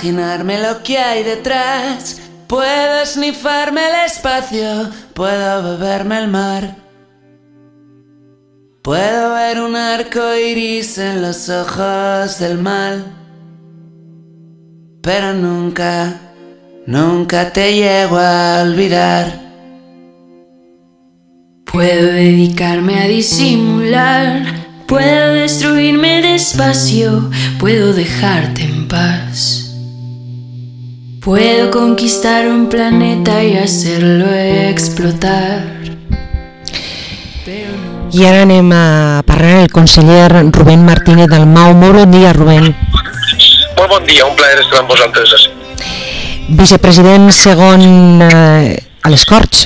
imaginarme lo que hay detrás. Puedo snifarme el espacio, puedo beberme el mar. Puedo ver un arco iris en los ojos del mal. Pero nunca, nunca te llego a olvidar. Puedo dedicarme a disimular, puedo destruirme despacio, puedo dejarte en paz. Puedo conquistar un planeta y hacerlo explotar. I ara anem a parlar amb el conseller Rubén Martínez Dalmau. Molt bon dia, Rubén. Molt bon dia, un plaer estar amb vosaltres així. Vicepresident segon a les Corts.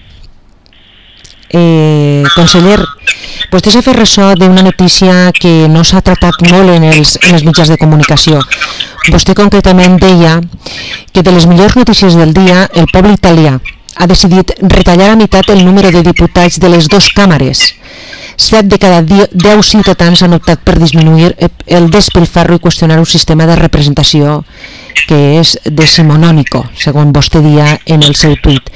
Conseller, vostè s'ha fet ressò d'una notícia que no s'ha tratat molt en els mitjans de comunicació. Vostè concretament deia que de les millors notícies del dia, el poble italià ha decidit retallar a meitat el número de diputats de les dues càmeres. 7 de cada 10 ciutadans han optat per disminuir el despilfarro i qüestionar un sistema de representació que és decimonònico, segons vostè dia en el seu tuit.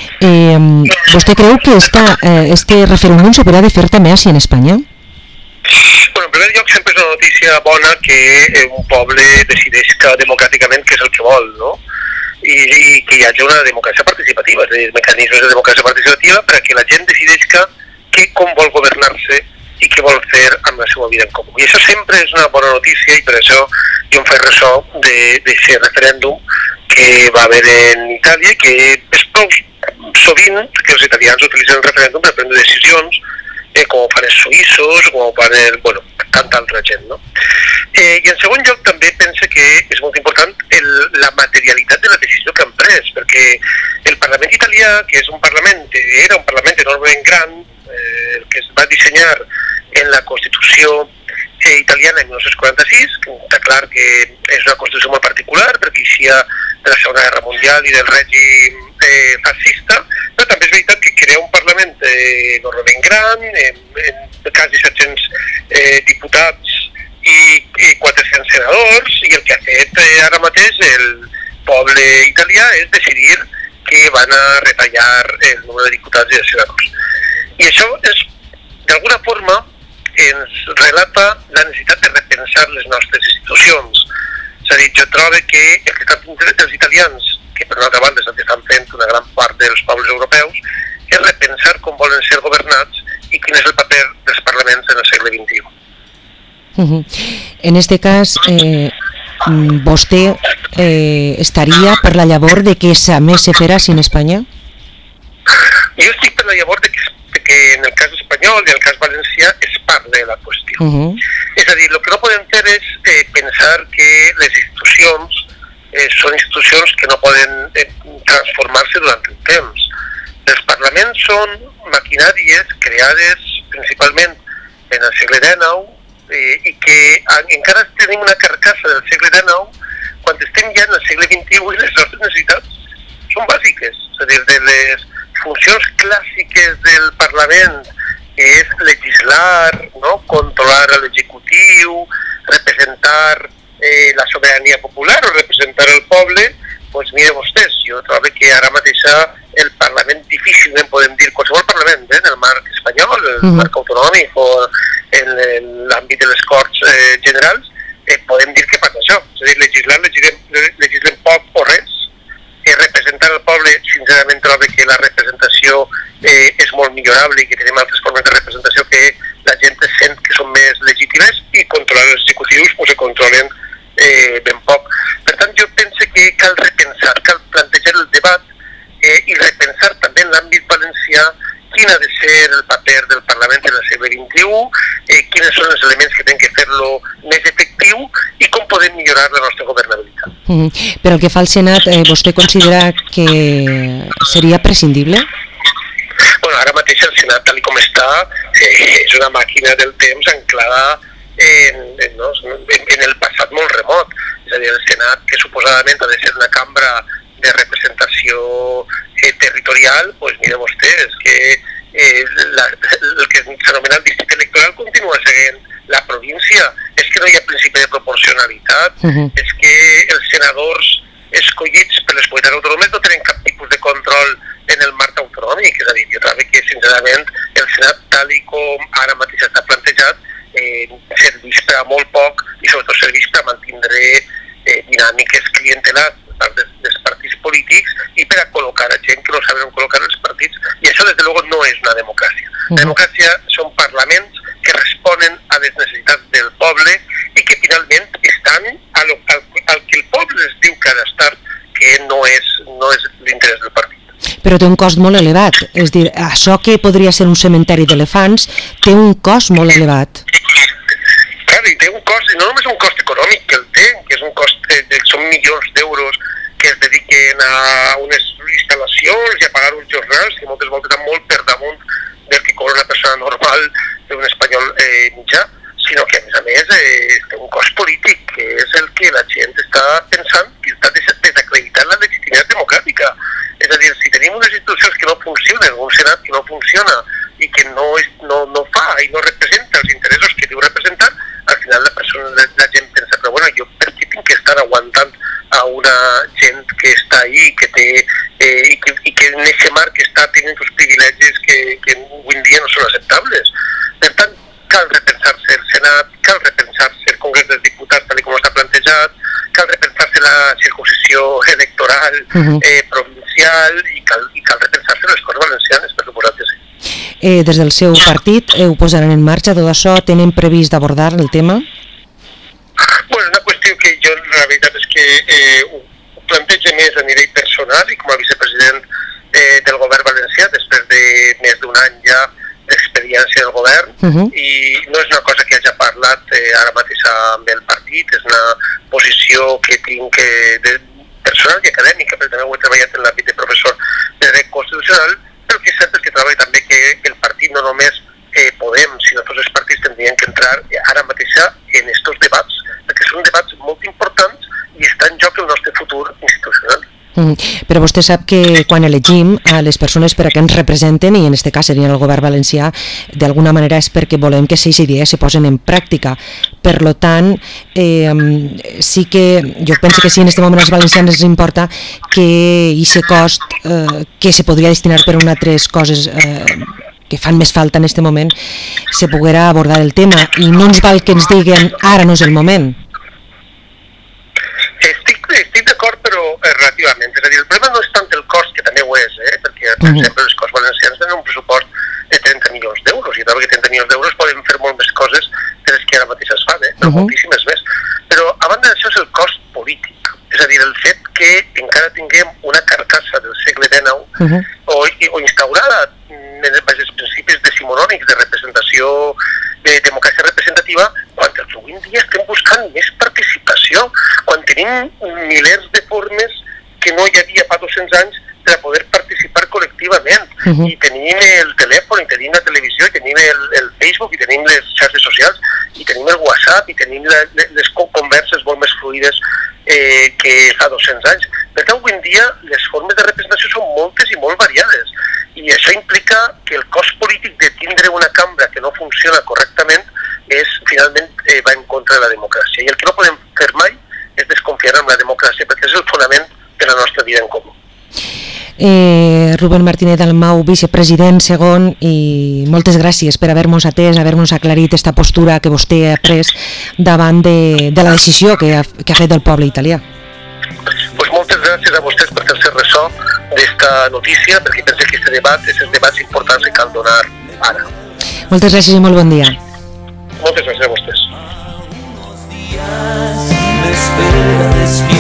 ¿Vostè creu que este referèndum se podrà de fer també així en Espanya? Bueno, en primer lloc, sempre és una notícia bona que un poble decideixca democràticament què és el que vol, no? I que hi hagi una democràcia participativa, és a dir, mecanismes de democràcia participativa perquè la gent decideixca com vol governar-se i què vol fer amb la seva vida en comú. I això sempre és una bona notícia i per això jo em faig ressò d'aquest referèndum que va haver en Itàlia, que és prou sovint que els italians utilitzen el referèndum per prendre decisions com ho fan els suïssos, com ho fan tanta altra gent, no? I en segon lloc també pense que és molt important la materialitat de la decisió que han pres, perquè el Parlament italià, que és un Parlament que era un Parlament enormement gran, que es va dissenyar en la Constitució italiana en 1946, que està clar que és una Constitució molt particular, perquè hi ha de la Segona Guerra Mundial i del règim fascista, però també és veritat que crea un Parlament enormement gran, amb quasi 700 diputats i 400 senadors, i el que ha fet ara mateix el poble italià és decidir que van a retallar el número de diputats i de senadors. I això d'alguna forma ens relata la necessitat de repensar les nostres institucions. És a dir, jo trobo que el que estan fent els italians, que per una altra banda és el que estan fent una gran part dels pobles europeus, és repensar com volen ser governats i quin és el paper dels parlaments en el segle XXI. En este cas, vostè estaria per la llavor de que a més se farà en Espanya? Jo estic per la llavor de que en el cas espanyol i en el cas valencià es parla de la qüestió. És a dir, el que no podem fer és pensar que les institucions són institucions que no poden transformar-se durant el temps. Els parlaments són maquinàries creades principalment en el segle XIX i que encara tenim una carcassa del segle XIX quan estem ja en el segle XXI i les nostres necessitats són bàsiques. És a dir, de les funcions clàssiques del Parlament, que és legislar, no? Controlar l'executiu, representar la sobirania popular o representar el poble, doncs mire vostès, jo trobo que ara mateix el Parlament difícilment podem dir, qualsevol Parlament, en el marc espanyol, el marc autonòmic o en l'àmbit de les Corts Generals, podem dir que passa això, és a dir, legislem poc o res. Representar el poble, sincerament trobo que la representació és molt millorable i que tenim altres formes de representació que la gent sent que són més legítimes i controlar els executius pues, se controlen ben poc. Per tant, jo penso que cal repensar, cal plantejar el debat i repensar també en l'àmbit valencià quin ha de ser el paper del Parlament en el segle XXI, quins són els elements que tenen que fer-lo més efectiu i com podem millorar la nostra governabilitat. Però el que fa el Senat, vostè considera que seria prescindible? Bueno, ara mateix el Senat, tal com està, és una màquina del temps anclada en el passat molt remot. És a dir, el Senat, que suposadament ha de ser una cambra de representació territorial, doncs mira vostès que el que s'anomena el districte electoral continua seguint la província. És que no hi ha principi de proporcionalitat, és que els senadors escollits per les comunitats autònomes no tenen cap tipus de control en el marc autonòmic, és a dir, jo trobo que sincerament el Senat tal i com ara mateix està plantejat serveix per a molt poc i sobretot serveix per a mantindre dinàmiques clientelars dels partits polítics i per a col·locar a gent que no saben on col·locar els partits, i això des de luego no és una democràcia. La democràcia són parlaments que responen a les necessitats del poble i que finalment estan al que el poble es diu que ha d'estar, que no és l'interès del partit. Però té un cost molt elevat, és dir, això que podria ser un cementeri d'elefants té un cost molt elevat. Clar, i té un cost, i no només un cost econòmic que el té, que és un cost, són milions d'euros que es dediquen a unes instal·lacions i a pagar uns jornals que moltes voltes estan molt per damunt del que cobra una persona normal d'un espanyol mitjà, sinó que a més té un cost polític, que és el que la gent està pensant que està desacreditant la legitimitat democràtica. És a dir, si tenim unes institucions que no funcionen, un Senat que no funciona i que no fa i no representa els interessos que diu representar, al final la gent pensa, però bueno, jo per què tinc que estar aguantant a una gent que està ahí que té, i que en aquest marc està tenint uns privilegis que avui en dia no són acceptables. Per tant, cal repensar-se el Senat, cal repensar-se el Congrés dels Diputats tal com està plantejat, cal repensar-se la circunscripció electoral provincial i cal repensar-se les Corts Valencianes, per suposat que sí. Des del seu partit ho posaran en marxa tot això? Tenen previst d'abordar el tema? Bueno, una qüestió que jo la veritat és que ho plantejo més a nivell personal i com a vicepresident del govern valencià després de més d'un any ja d'experiència del govern i no és una cosa que hagi parlat ara mateix amb el partit, és una posició que tinc personal i acadèmica, perquè també ho he treballat en l'àmbit de professor de dret constitucional, però que és cert que trobo també que el partit no només Podem, sinó tots els partits tindrien que entrar ara mateix en aquests debats, perquè són debats molt importants i està en joc el nostre futur institucional. Però vostè sap que quan elegim a les persones per a que ens representen, i en aquest cas serien el govern valencià, d'alguna manera és perquè volem que aquestes idees se posen en pràctica. Per tant, sí que jo penso que sí, en aquest moment als valencians ens importa que aquest cost que se podria destinar per a altres coses que fan més falta en aquest moment, se poguera abordar el tema, i no ens val que ens diguen ara no és el moment. Estic d'acord, però relativament. És a dir, el problema no és tant el cost, que també ho és, perquè, per exemple, les Corts Valencianes tenen un pressupost de 30 milions d'euros, i trobo que 30 milions d'euros poden fer molt més coses de les que ara mateix es fan, però moltíssimes més. Però, a banda d'això, és el cost polític. És a dir, el fet que encara tinguem una carcassa del segle XIX o instaurada en els principis decimonònics de representació, de democràcia representativa, quan avui en dia estem buscant més participació, quan tenim milers de formes que no hi havia fa 200 anys per a poder participar col·lectivament. I tenim el telèfon, i tenim la televisió, i tenim el Facebook, i tenim les xarxes socials, i tenim el WhatsApp, i tenim les converses molt més fluides que fa 200 anys. Per tant, avui en dia les formes de representació són moltes i molt variades, i això implica que el cost polític de tindre una cambra que no funciona correctament finalment va en contra de la democràcia. I el que no podem fer mai és desconfiar en la democràcia, perquè és el fonament de la nostra vida en comú. Rubén Martínez Dalmau, vicepresident segon, i moltes gràcies per haver-nos atès, haver-nos aclarit aquesta postura que vostè ha pres davant de la decisió que ha fet el poble italià. Pues moltes gràcies a vostès per fer-se ressò d'esta notícia, perquè penso que aquest debat és els debats importants que cal donar ara. Moltes gràcies i molt bon dia. Moltes gràcies a vostès.